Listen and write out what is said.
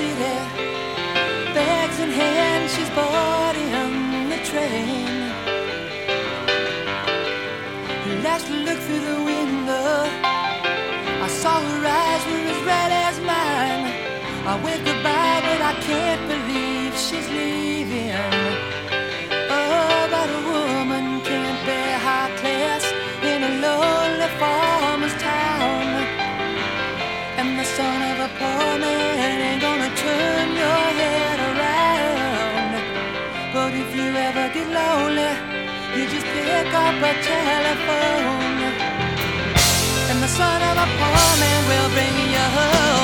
city. Bags in hand, she's boarding the train. Last look through the window, I saw her eyes were as red as mine. I waved goodbye, but I can't believe she's leaving. Oh, but a woman can't bear high class in a lonely farmer's town. And the son of a poor man ain't gonna turn your head around. But if you ever get lonely, you just pick up a telephone, and the son of a poor man will bring you home.